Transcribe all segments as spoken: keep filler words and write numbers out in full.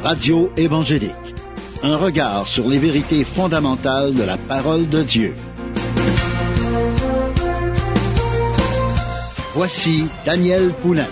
Radio évangélique. Un regard sur les vérités fondamentales de la parole de Dieu. Voici Daniel Poulain.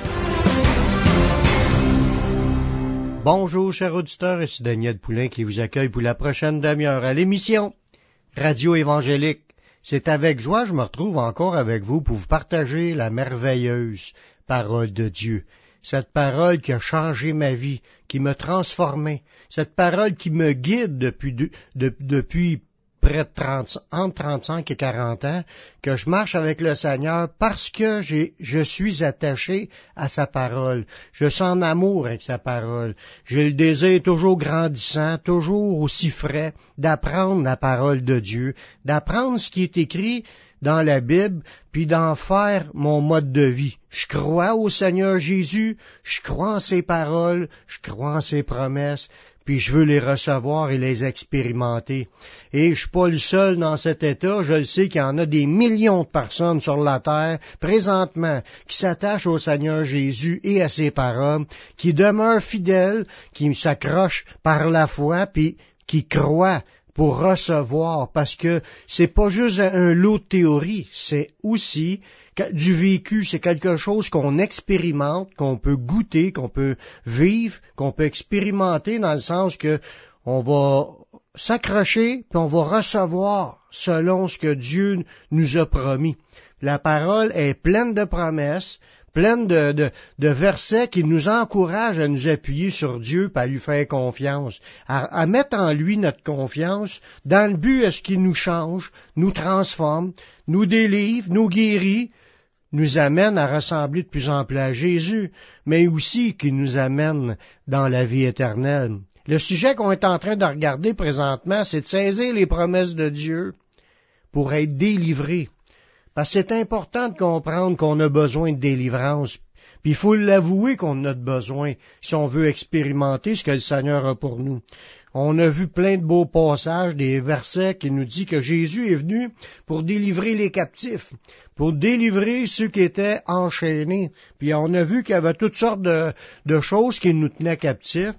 Bonjour, chers auditeurs, ici Daniel Poulain qui vous accueille pour la prochaine demi-heure à l'émission Radio évangélique. C'est avec joie que je me retrouve encore avec vous pour vous partager la merveilleuse parole de Dieu. Cette parole qui a changé ma vie, qui m'a transformé, cette parole qui me guide depuis, de, de, depuis près de trente, entre trente-cinq et quarante ans, que je marche avec le Seigneur parce que j'ai, je suis attaché à sa parole. Je suis en amour avec sa parole. J'ai le désir toujours grandissant, toujours aussi frais, d'apprendre la parole de Dieu, d'apprendre ce qui est écrit dans la Bible, puis d'en faire mon mode de vie. Je crois au Seigneur Jésus, je crois en ses paroles, je crois en ses promesses, puis je veux les recevoir et les expérimenter. Et je suis pas le seul dans cet état, je le sais qu'il y en a des millions de personnes sur la terre, présentement, qui s'attachent au Seigneur Jésus et à ses paroles, qui demeurent fidèles, qui s'accrochent par la foi, puis qui croient pour recevoir, parce que c'est pas juste un lot de théorie, c'est aussi du vécu, c'est quelque chose qu'on expérimente, qu'on peut goûter, qu'on peut vivre, qu'on peut expérimenter dans le sens que on va s'accrocher, puis on va recevoir selon ce que Dieu nous a promis. La parole est pleine de promesses, pleine de, de, de versets qui nous encouragent à nous appuyer sur Dieu et à lui faire confiance, à, à mettre en lui notre confiance dans le but à ce qu'il nous change, nous transforme, nous délivre, nous guérit, nous amène à ressembler de plus en plus à Jésus, mais aussi qui nous amène dans la vie éternelle. Le sujet qu'on est en train de regarder présentement, c'est de saisir les promesses de Dieu pour être délivré. Parce que c'est important de comprendre qu'on a besoin de délivrance. Puis il faut l'avouer qu'on en a besoin si on veut expérimenter ce que le Seigneur a pour nous. On a vu plein de beaux passages, des versets qui nous disent que Jésus est venu pour délivrer les captifs, pour délivrer ceux qui étaient enchaînés. Puis on a vu qu'il y avait toutes sortes de, de choses qui nous tenaient captifs.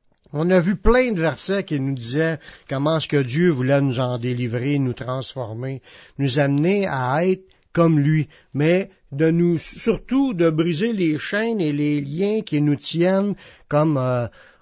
On a vu plein de versets qui nous disaient comment est-ce que Dieu voulait nous en délivrer, nous transformer, nous amener à être comme lui, mais de nous surtout de briser les chaînes et les liens qui nous tiennent comme euh,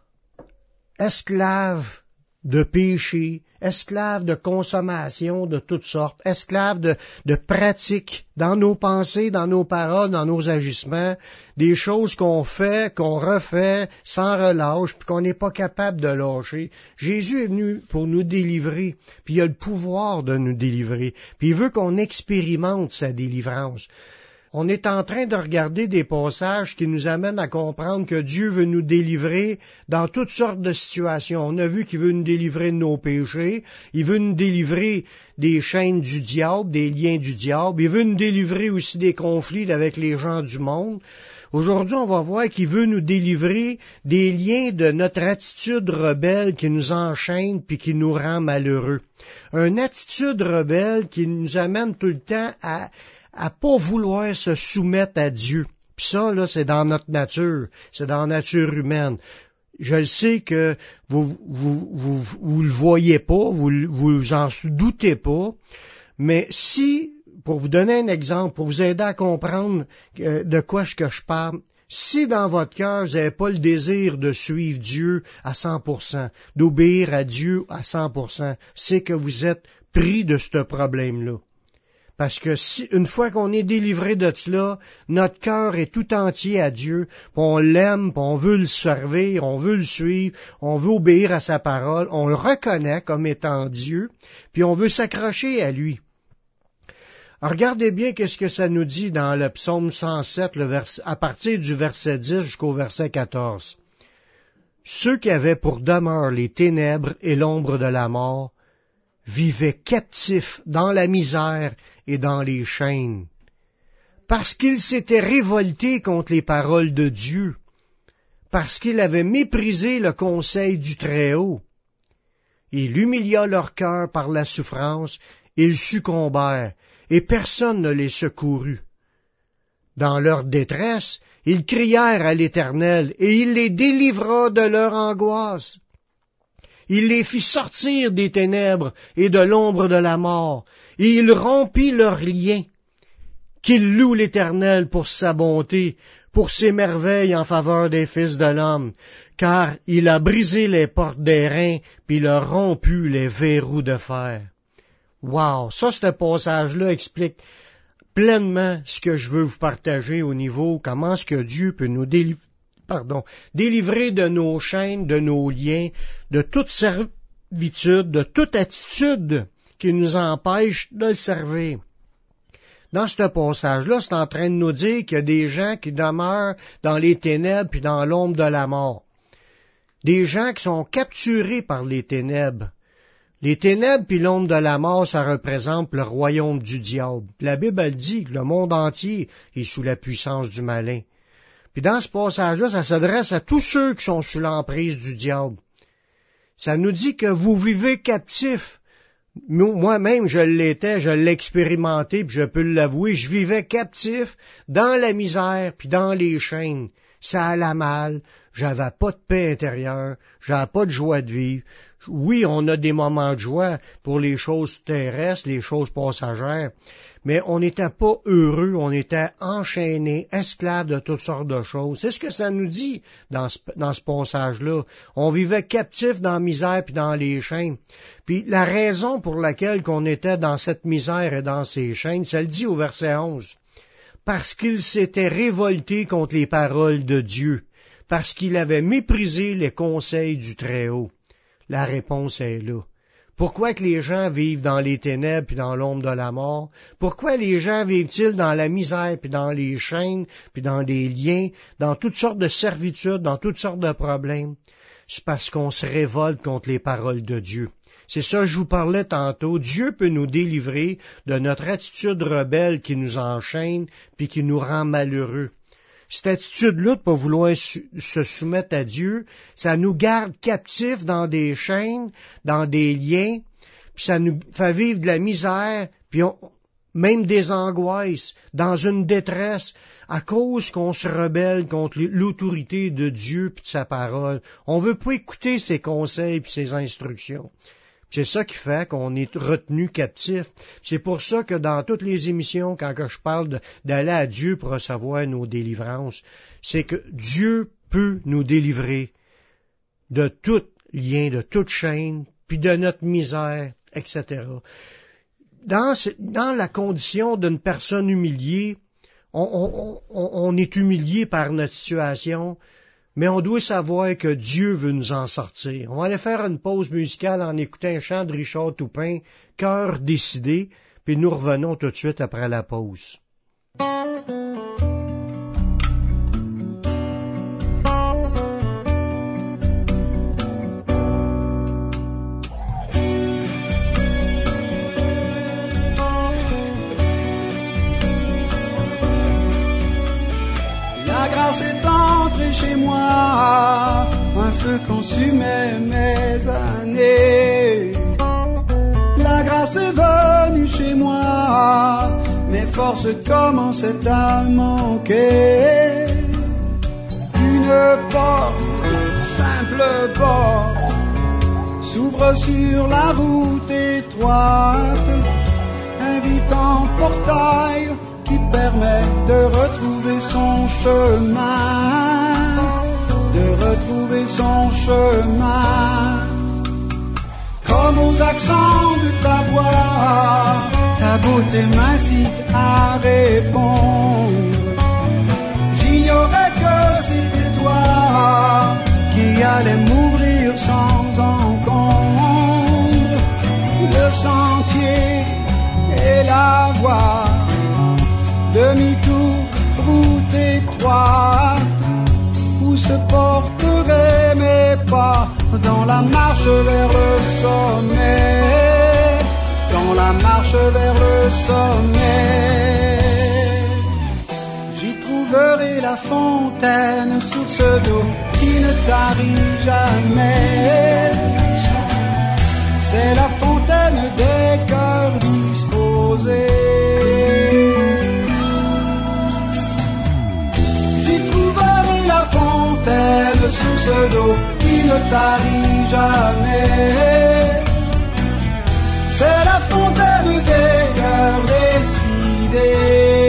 esclaves de péché, esclaves de consommation de toutes sortes, esclaves de, de pratiques dans nos pensées, dans nos paroles, dans nos agissements, des choses qu'on fait, qu'on refait sans relâche, puis qu'on n'est pas capable de lâcher. Jésus est venu pour nous délivrer, puis il a le pouvoir de nous délivrer, puis il veut qu'on expérimente sa délivrance. On est en train de regarder des passages qui nous amènent à comprendre que Dieu veut nous délivrer dans toutes sortes de situations. On a vu qu'il veut nous délivrer de nos péchés, il veut nous délivrer des chaînes du diable, des liens du diable, il veut nous délivrer aussi des conflits avec les gens du monde. Aujourd'hui, on va voir qu'il veut nous délivrer des liens de notre attitude rebelle qui nous enchaîne puis qui nous rend malheureux. Une attitude rebelle qui nous amène tout le temps à à pas vouloir se soumettre à Dieu. Puis ça, là, c'est dans notre nature, c'est dans la nature humaine. Je le sais que vous vous vous, vous le voyez pas, vous vous en doutez pas, mais si, pour vous donner un exemple, pour vous aider à comprendre euh, de quoi je, que je parle, si dans votre cœur, vous n'avez pas le désir de suivre Dieu à cent pour cent, d'obéir à Dieu à cent pour cent, c'est que vous êtes pris de ce problème-là. Parce que si, une fois qu'on est délivré de cela, notre cœur est tout entier à Dieu, puis on l'aime, puis on veut le servir, on veut le suivre, on veut obéir à sa parole, on le reconnaît comme étant Dieu, puis on veut s'accrocher à lui. Alors, regardez bien qu'est-ce que ça nous dit dans le psaume cent sept, le vers, à partir du verset dix jusqu'au verset quatorze. Ceux qui avaient pour demeure les ténèbres et l'ombre de la mort vivaient captifs dans la misère et dans les chaînes, parce qu'ils s'étaient révoltés contre les paroles de Dieu, parce qu'ils avaient méprisé le conseil du Très-Haut. Il humilia leur cœur par la souffrance, ils succombèrent, et personne ne les secourut. Dans leur détresse, ils crièrent à l'Éternel, et il les délivra de leur angoisse. Il les fit sortir des ténèbres et de l'ombre de la mort, et il rompit leurs liens. Qu'ils louent l'Éternel pour sa bonté, pour ses merveilles en faveur des fils de l'homme, car il a brisé les portes d'airain, puis il a rompu les verrous de fer. Wow! Ça, ce passage-là explique pleinement ce que je veux vous partager au niveau comment est-ce que Dieu peut nous délivrer, pardon, délivrer de nos chaînes, de nos liens, de toute servitude, de toute attitude qui nous empêche de le servir. Dans ce passage-là, c'est en train de nous dire qu'il y a des gens qui demeurent dans les ténèbres puis dans l'ombre de la mort. Des gens qui sont capturés par les ténèbres. Les ténèbres puis l'ombre de la mort, ça représente le royaume du diable. La Bible, elle dit que le monde entier est sous la puissance du malin. Puis dans ce passage-là, ça s'adresse à tous ceux qui sont sous l'emprise du diable. Ça nous dit que vous vivez captifs. Moi-même, je l'étais, je l'ai expérimenté, puis je peux l'avouer, je vivais captif dans la misère, puis dans les chaînes. Ça allait mal, j'avais pas de paix intérieure, j'avais pas de joie de vivre. Oui, on a des moments de joie pour les choses terrestres, les choses passagères, mais on n'était pas heureux, on était enchaînés, esclaves de toutes sortes de choses. C'est ce que ça nous dit dans ce, dans ce passage-là. On vivait captifs dans la misère puis dans les chaînes. Puis la raison pour laquelle qu'on était dans cette misère et dans ces chaînes, ça le dit au verset onze. Parce qu'il s'était révolté contre les paroles de Dieu, parce qu'il avait méprisé les conseils du Très-Haut. La réponse est là. Pourquoi que les gens vivent dans les ténèbres puis dans l'ombre de la mort? Pourquoi les gens vivent-ils dans la misère puis dans les chaînes puis dans des liens, dans toutes sortes de servitudes, dans toutes sortes de problèmes? C'est parce qu'on se révolte contre les paroles de Dieu. C'est ça que je vous parlais tantôt. Dieu peut nous délivrer de notre attitude rebelle qui nous enchaîne puis qui nous rend malheureux. Cette attitude-là de pas vouloir su- se soumettre à Dieu, ça nous garde captifs dans des chaînes, dans des liens, puis ça nous fait vivre de la misère, puis on, même des angoisses, dans une détresse, à cause qu'on se rebelle contre l'autorité de Dieu puis de sa parole. On veut pas écouter ses conseils puis ses instructions. C'est ça qui fait qu'on est retenu captif. C'est pour ça que dans toutes les émissions, quand que je parle de, d'aller à Dieu pour recevoir nos délivrances, c'est que Dieu peut nous délivrer de tout lien, de toute chaîne, puis de notre misère, et cetera. Dans, dans la condition d'une personne humiliée, on, on, on, on est humilié par notre situation, mais on doit savoir que Dieu veut nous en sortir. On va aller faire une pause musicale en écoutant un chant de Richard Toupin, Cœur décidé, puis nous revenons tout de suite après la pause. La grâce est entrée chez moi, un feu consumait mes années. La grâce est venue chez moi, mes forces commençaient à manquer. Une porte, simple porte, s'ouvre sur la route étroite, invitant portail qui permet de retrouver son chemin, de retrouver son chemin. Comme aux accents de ta voix, ta beauté m'incite à répondre. J'ignorais que c'était toi qui allais m'ouvrir sans encombre le sentier et la voie. Demi-tour, route étroite, où se porteraient mes pas dans la marche vers le sommet, dans la marche vers le sommet. J'y trouverai la fontaine, source d'eau qui ne tarit jamais. C'est la fontaine des cœurs disposés. source d'eau qui ne tarit jamais. C'est la fontaine des cœurs décidés.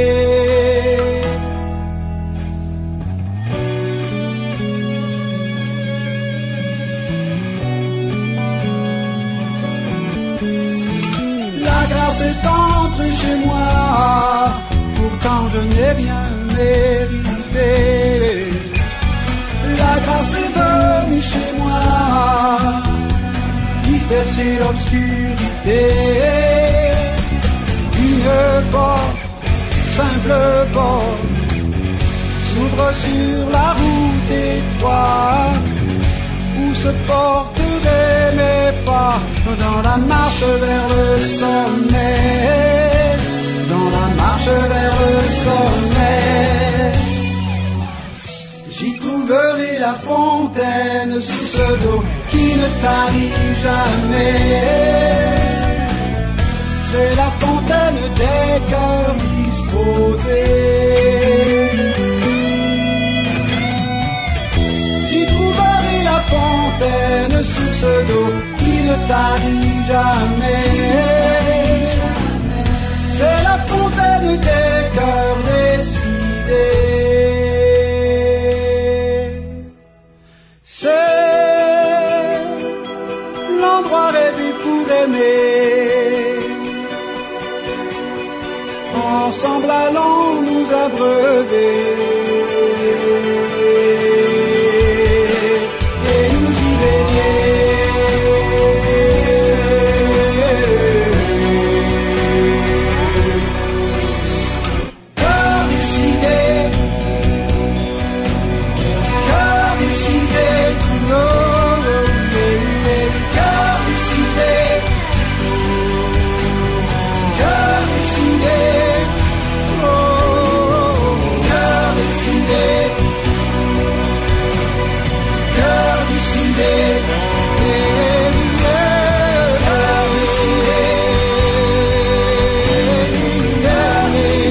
La grâce est entrée chez moi, pourtant je n'ai rien mérité. La grâce est venue chez moi, disperser l'obscurité. Une porte, simple porte, s'ouvre sur la route étroite, où se porteraient mes pas dans la marche vers le sommet, dans la marche vers le sommet. J'y trouverai la fontaine, source d'eau qui ne tarit jamais. C'est la fontaine des cœurs disposés. J'y trouverai la fontaine, source d'eau qui ne tarit jamais. C'est la fontaine des cœurs décidés. C'est l'endroit rêvé pour aimer. Ensemble allons nous abreuver et nous y baigner. Cœur décidé, cœur décidé, oh, oh, oh, cœur décidé, cœur décidé, oh, cœur décidé, cœur décidé, cœur décidé, cœur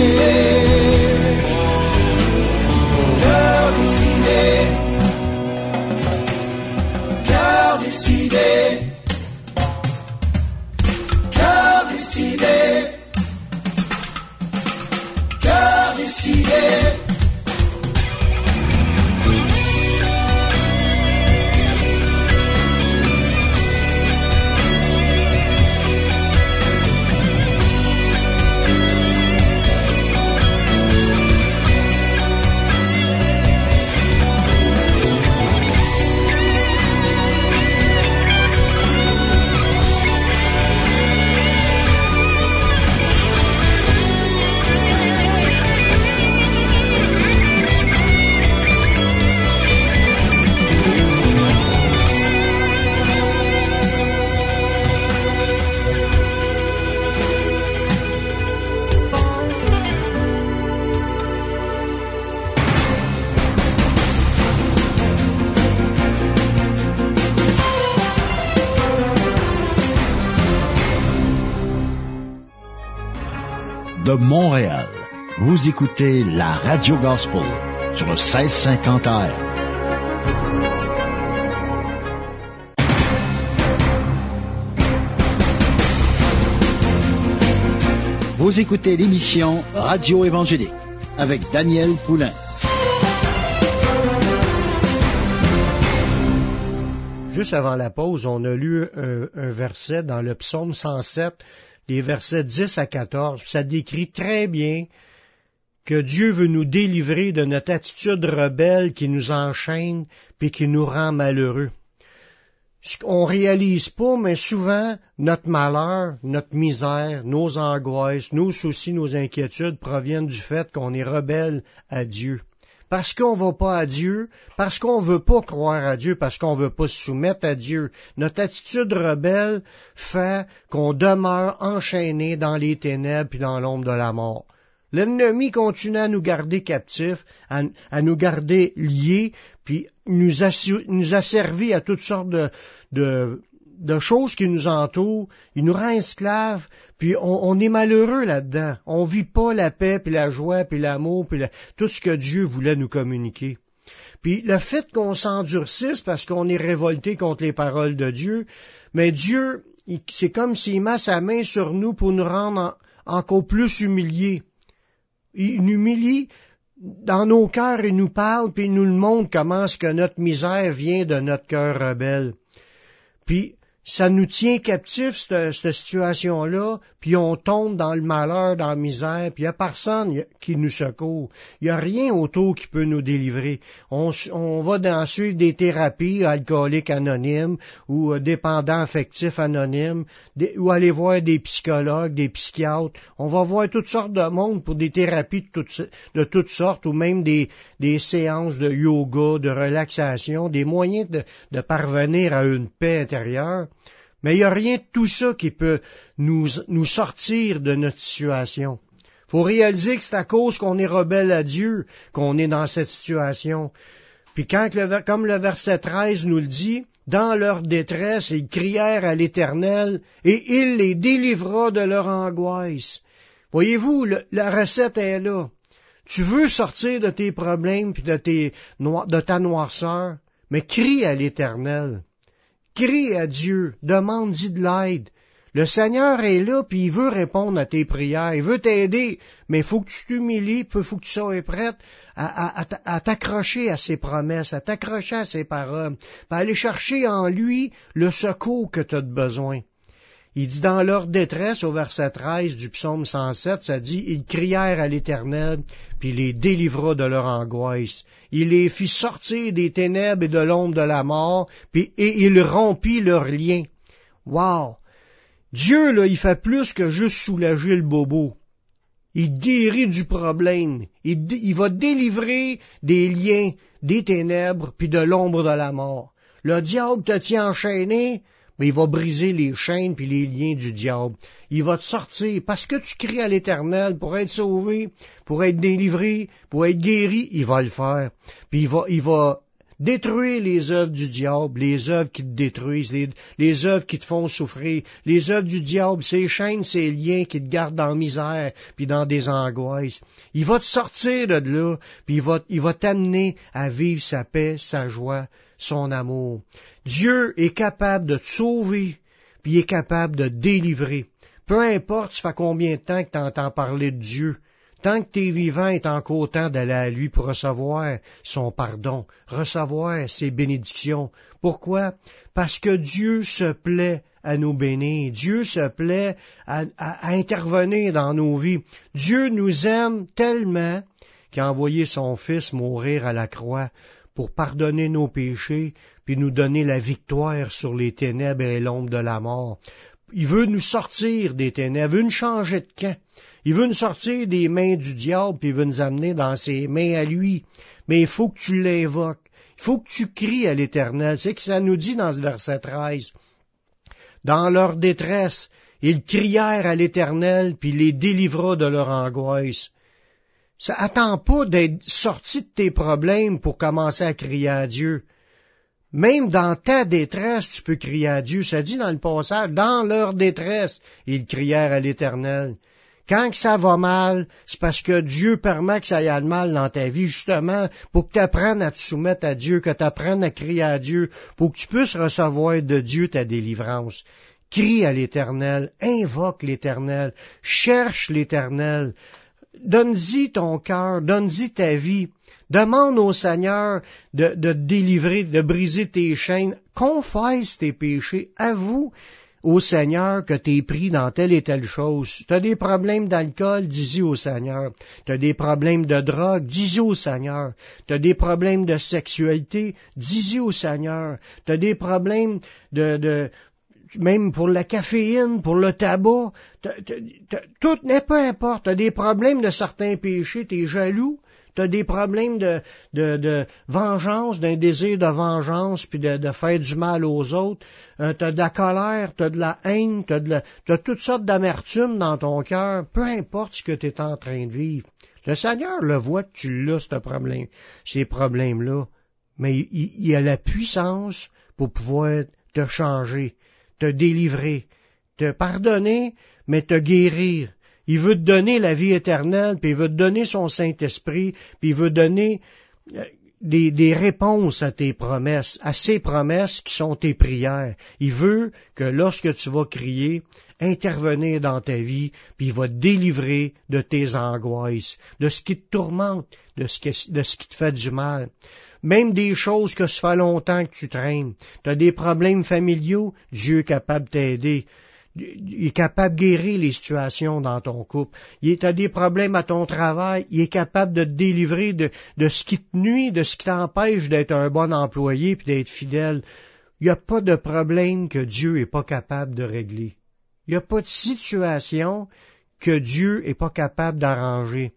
décidé, cœur décidé, cœur décidé, cœur décidé. De Montréal, vous écoutez la Radio Gospel sur le seize cinquante A M. Vous écoutez l'émission Radio Évangélique avec Daniel Poulain. Juste avant la pause, on a lu un, un verset dans le psaume cent sept, les versets dix à quatorze. Ça décrit très bien que Dieu veut nous délivrer de notre attitude rebelle qui nous enchaîne puis qui nous rend malheureux. On réalise pas, mais souvent, notre malheur, notre misère, nos angoisses, nos soucis, nos inquiétudes proviennent du fait qu'on est rebelle à Dieu. Parce qu'on va pas à Dieu, parce qu'on veut pas croire à Dieu, parce qu'on veut pas se soumettre à Dieu. Notre attitude rebelle fait qu'on demeure enchaîné dans les ténèbres puis dans l'ombre de la mort. L'ennemi continue à nous garder captifs, à, à nous garder liés, puis nous a, nous a servi à toutes sortes de, de, de choses qui nous entourent. Il nous rend esclaves, puis on, on est malheureux là-dedans. On vit pas la paix, puis la joie, puis l'amour, puis la, tout ce que Dieu voulait nous communiquer. Puis le fait qu'on s'endurcisse parce qu'on est révolté contre les paroles de Dieu, mais Dieu, il, c'est comme s'il met sa main sur nous pour nous rendre en, encore plus humiliés. Il nous humilie dans nos cœurs, il nous parle, puis il nous le montre comment est-ce que notre misère vient de notre cœur rebelle. Puis ça nous tient captifs, cette, cette situation-là, puis on tombe dans le malheur, dans la misère, puis il n'y a personne qui nous secourt. Il n'y a rien autour qui peut nous délivrer. On, on va dans suivre des thérapies alcooliques anonymes ou euh, dépendants affectifs anonymes, des, ou aller voir des psychologues, des psychiatres. On va voir toutes sortes de monde pour des thérapies de toutes, de toutes sortes, ou même des, des séances de yoga, de relaxation, des moyens de, de parvenir à une paix intérieure. Mais il n'y a rien de tout ça qui peut nous, nous sortir de notre situation. Il faut réaliser que c'est à cause qu'on est rebelle à Dieu qu'on est dans cette situation. Puis quand, le, comme le verset treize nous le dit, dans leur détresse, ils crièrent à l'Éternel et il les délivra de leur angoisse. Voyez-vous, le, la recette est là. Tu veux sortir de tes problèmes puis de, tes, de ta noirceur, mais crie à l'Éternel. Crie à Dieu, demande-y de l'aide. Le Seigneur est là, puis il veut répondre à tes prières, il veut t'aider, mais il faut que tu t'humilies, il faut que tu sois prête à, à, à t'accrocher à ses promesses, à t'accrocher à ses paroles, à aller chercher en lui le secours que tu as besoin. Il dit dans leur détresse, au verset treize du psaume cent sept, ça dit, ils crièrent à l'Éternel, puis il les délivra de leur angoisse. Il les fit sortir des ténèbres et de l'ombre de la mort, puis et il rompit leurs liens. Wow! Dieu, là, il fait plus que juste soulager le bobo. Il guérit du problème. Il, il va délivrer des liens, des ténèbres, puis de l'ombre de la mort. Le diable te tient enchaîné, mais il va briser les chaînes puis les liens du diable. Il va te sortir parce que tu cries à l'Éternel pour être sauvé, pour être délivré, pour être guéri, il va le faire. Puis il va, il va détruire les œuvres du diable, les œuvres qui te détruisent, les, les œuvres qui te font souffrir, les œuvres du diable, ces chaînes, ces liens qui te gardent dans la misère puis dans des angoisses. Il va te sortir de là, puis il va, il va t'amener à vivre sa paix, sa joie, son amour. Dieu est capable de te sauver, puis il est capable de te délivrer. Peu importe, ça fait combien de temps que tu entends parler de Dieu. Tant que tu es vivant, il est encore temps d'aller à lui pour recevoir son pardon, recevoir ses bénédictions. Pourquoi? Parce que Dieu se plaît à nous bénir. Dieu se plaît à, à, à intervenir dans nos vies. Dieu nous aime tellement qu'il a envoyé son Fils mourir à la croix pour pardonner nos péchés, puis nous donner la victoire sur les ténèbres et l'ombre de la mort. Il veut nous sortir des ténèbres, il veut nous changer de camp. Il veut nous sortir des mains du diable, puis il veut nous amener dans ses mains à lui. Mais il faut que tu l'invoques. Il faut que tu cries à l'Éternel. C'est ce que ça nous dit dans ce verset treize. Dans leur détresse, ils crièrent à l'Éternel, puis il les délivra de leur angoisse. Ça attend pas d'être sorti de tes problèmes pour commencer à crier à Dieu. Même dans ta détresse, tu peux crier à Dieu. Ça dit dans le passage, dans leur détresse, ils crièrent à l'Éternel. Quand que ça va mal, c'est parce que Dieu permet que ça aille mal dans ta vie, justement, pour que tu apprennes à te soumettre à Dieu, que tu apprennes à crier à Dieu, pour que tu puisses recevoir de Dieu ta délivrance. Crie à l'Éternel, invoque l'Éternel, cherche l'Éternel, donne-y ton cœur, donne-y ta vie. Demande au Seigneur de, de te délivrer, de briser tes chaînes. Confesse tes péchés. Avoue au Seigneur que tu es pris dans telle et telle chose. Tu as des problèmes d'alcool, dis-y au Seigneur. Tu as des problèmes de drogue, dis-y au Seigneur. Tu as des problèmes de sexualité, dis-y au Seigneur. Tu as des problèmes de... de même pour la caféine, pour le tabac, t'as, t'as, t'as, tout, peu importe, tu as des problèmes de certains péchés, tu es jaloux, tu as des problèmes de, de, de vengeance, d'un désir de vengeance, puis de, de faire du mal aux autres, euh, tu as de la colère, tu as de la haine, tu as de la, t'as toutes sortes d'amertume dans ton cœur, peu importe ce que tu es en train de vivre. Le Seigneur le voit que tu l'as, ce problème, ces problèmes-là, mais il, il a la puissance pour pouvoir te changer, te délivrer, te pardonner, mais te guérir. Il veut te donner la vie éternelle, puis il veut te donner son Saint-Esprit, puis il veut donner des, des réponses à tes promesses, à ces promesses qui sont tes prières. Il veut que lorsque tu vas crier, intervenir dans ta vie, puis il va te délivrer de tes angoisses, de ce qui te tourmente, de ce qui, de ce qui te fait du mal. Même des choses que ça fait longtemps que tu traînes. Tu as des problèmes familiaux, Dieu est capable de t'aider. Il est capable de guérir les situations dans ton couple. Il est, t'as des problèmes à ton travail, il est capable de te délivrer de, de ce qui te nuit, de ce qui t'empêche d'être un bon employé puis d'être fidèle. Il n'y a pas de problème que Dieu est pas capable de régler. Il n'y a pas de situation que Dieu est pas capable d'arranger.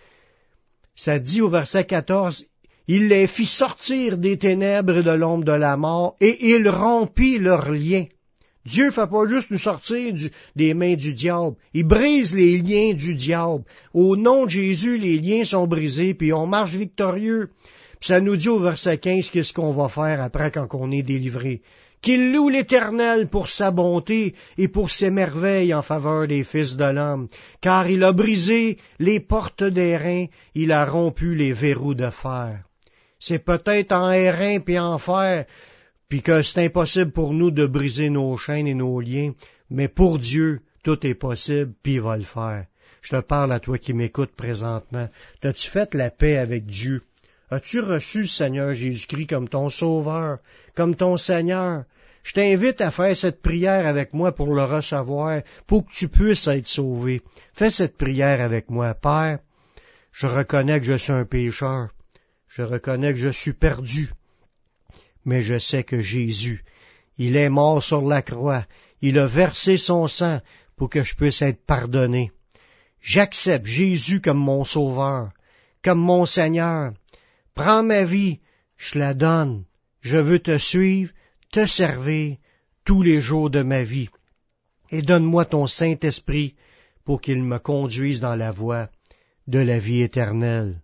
Ça dit au verset quatorze, « Il les fit sortir des ténèbres et de l'ombre de la mort, et il rompit leurs liens. » Dieu ne fait pas juste nous sortir du, des mains du diable. Il brise les liens du diable. Au nom de Jésus, les liens sont brisés, puis on marche victorieux. Puis ça nous dit au verset quinze qu'est-ce qu'on va faire après quand on est délivré. Qu'il loue l'Éternel pour sa bonté et pour ses merveilles en faveur des fils de l'homme. Car il a brisé les portes d'airain, il a rompu les verrous de fer. C'est peut-être en airain puis en fer, puis que c'est impossible pour nous de briser nos chaînes et nos liens, mais pour Dieu, tout est possible, puis il va le faire. Je te parle à toi qui m'écoutes présentement. T'as-tu fait la paix avec Dieu? As-tu reçu le Seigneur Jésus-Christ comme ton Sauveur, comme ton Seigneur? Je t'invite à faire cette prière avec moi pour le recevoir, pour que tu puisses être sauvé. Fais cette prière avec moi. Père, je reconnais que je suis un pécheur. Je reconnais que je suis perdu. Mais je sais que Jésus, il est mort sur la croix. Il a versé son sang pour que je puisse être pardonné. J'accepte Jésus comme mon Sauveur, comme mon Seigneur. Prends ma vie, je la donne. Je veux te suivre, te servir tous les jours de ma vie. Et donne-moi ton Saint-Esprit pour qu'il me conduise dans la voie de la vie éternelle.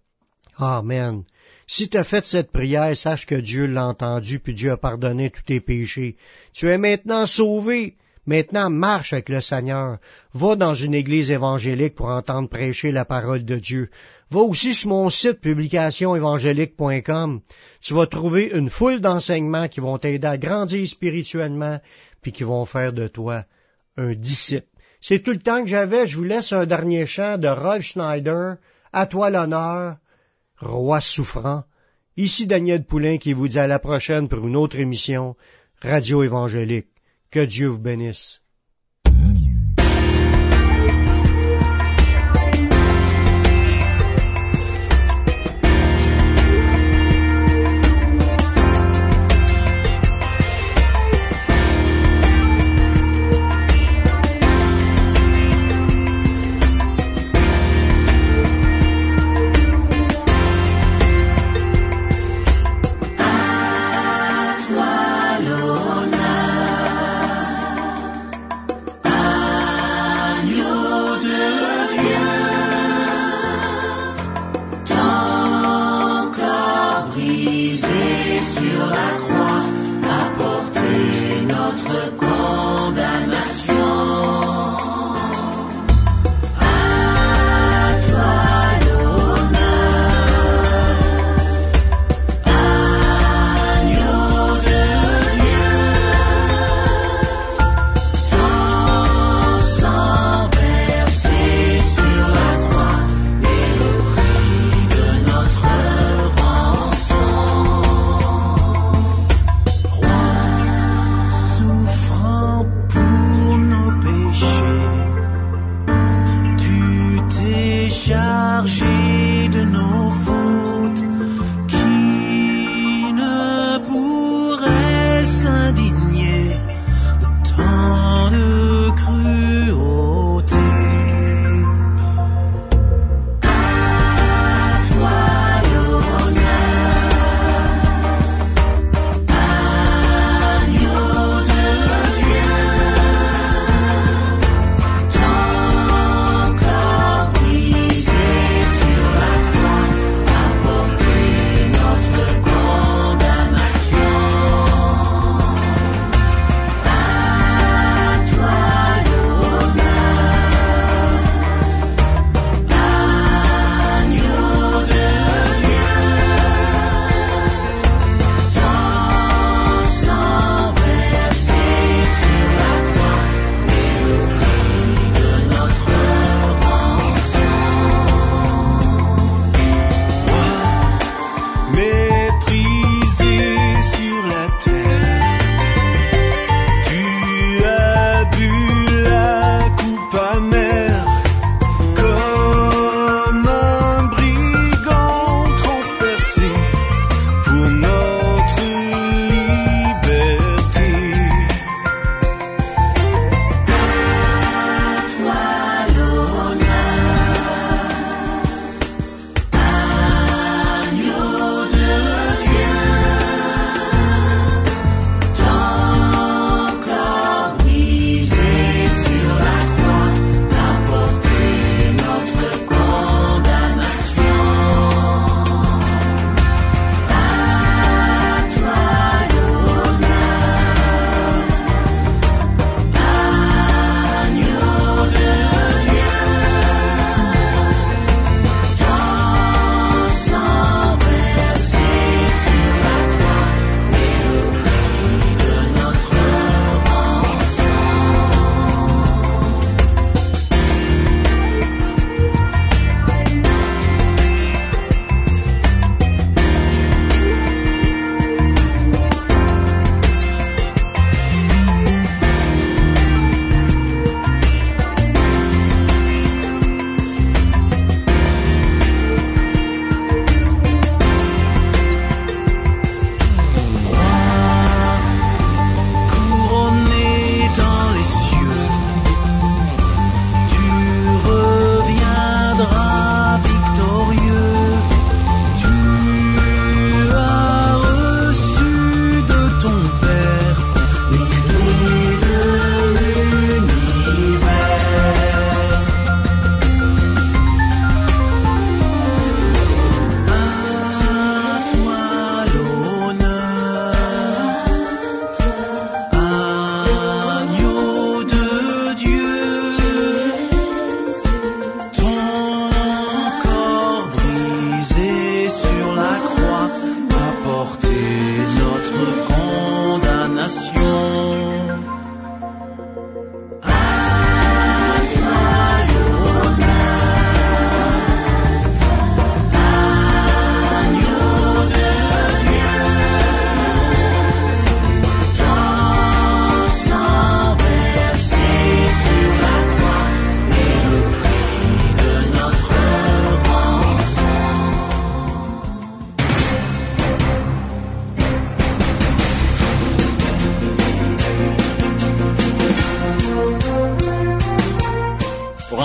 Amen. Si tu as fait cette prière, sache que Dieu l'a entendu, puis Dieu a pardonné tous tes péchés. Tu es maintenant sauvé. Maintenant, marche avec le Seigneur. Va dans une église évangélique pour entendre prêcher la parole de Dieu. Va aussi sur mon site publication évangélique point com. Tu vas trouver une foule d'enseignements qui vont t'aider à grandir spirituellement, puis qui vont faire de toi un disciple. C'est tout le temps que j'avais. Je vous laisse un dernier chant de Rolf Schneider. À toi l'honneur, roi souffrant. Ici Daniel Poulain qui vous dit à la prochaine pour une autre émission Radio Évangélique. Que Dieu vous bénisse.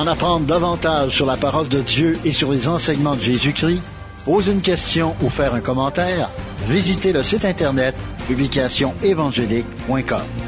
en apprendre davantage sur la parole de Dieu et sur les enseignements de Jésus-Christ, poser une question ou faire un commentaire, visitez le site Internet publication évangélique point com.